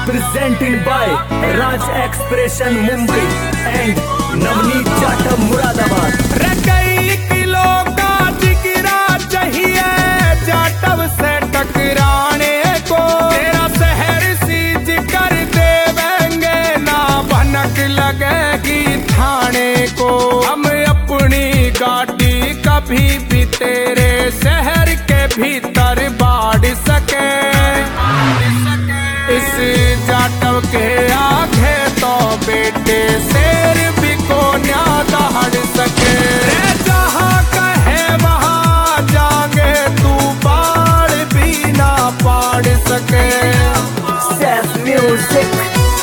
presented by Raj Expression Mumbai and Navneet Jatam Muradabad। कई kilo का जिगरा चाहिए जाटव से टकराने को, तेरा शहर सीज कर देवेंगे ना भनक लगेगी थाने को। हम अपनी गाड़ी कभी भी तेरे शहर के भीतर बाढ़ सके, इस जाटव के आगे तो बेटे शेर भी को न्या दहाड़ सके। जहाँ कहे वहाँ जागे तू बाढ़ भी ना पाड़ सके। Sass Music।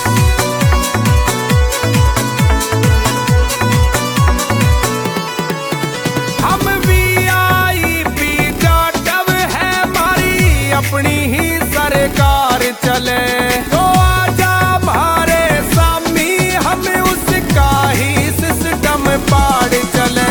हम VIP जाटव है, हमारी अपनी ही सरकार चले तो आजा हमारे सामी, हमें उसका ही सिस्टम पाड़ चले।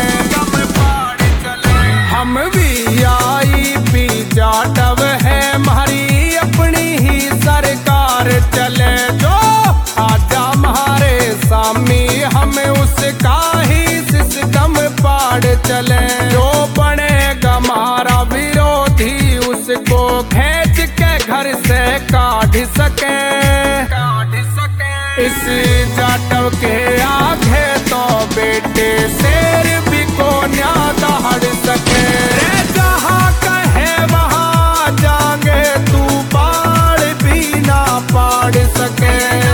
हम VIP जाटव है, हमारी अपनी ही सरकार चले जो आजा हमारे सामी, हमें उसका ही सिस्टम पाड़ चले। जो बनेगा हमारा विरोधी उसको खींच के घर से काढ़ सके, इस जाटव के आगे तो बेटे शेर भी को न्या दहाड़ सके। जहाँ कहे वहाँ जागे तू बाढ़ भी ना पाड़ सके।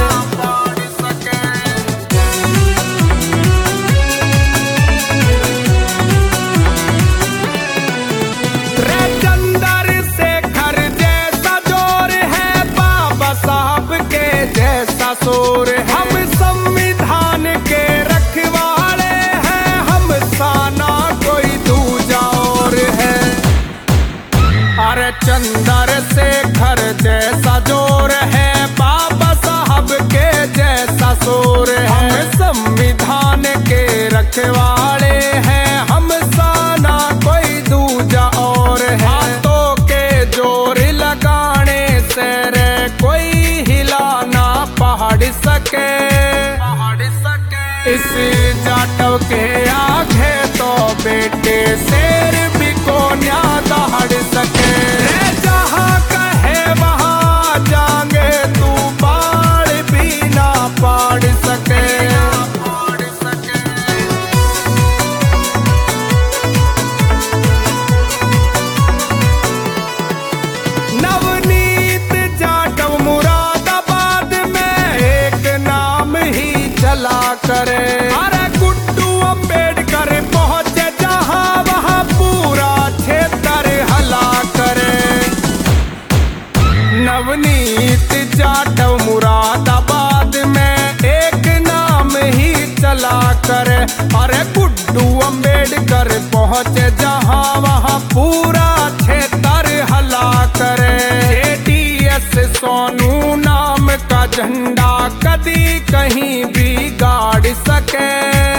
हम संविधान के रखवाले हैं, हम साना कोई दूजा और है। अरे चंद्रशेखर जैसा जोर है, बाबा साहब के जैसा शोर है। हम संविधान के रखवाले हैं, हम साना कोई दूजा और है। हाथों के जोर लगाने से रे कोई हिलाना पहाड़ सके, इस जाटव के आगे तो बेटे शेर भी को न्या दहाड़ सके। जहाँ कहे वहाँ जागे तू बाढ़ भी ना पाड़ सके। नवनीत जाटव मुरादाबाद में एक नाम ही चला करे। अरे गुड्डू अम्बेडकर पहुंचे जहाँ वहाँ पूरा क्षेत्र हला करे। नवनीत जाटव मुरादाबाद में एक नाम ही चला करे। अरे गुड्डू अम्बेडकर पहुंचे जहाँ वहाँ पूरा क्षेत्र हला करे। ADS सोनू नाम का झंडा कदी कहीं भी गाड़ सके।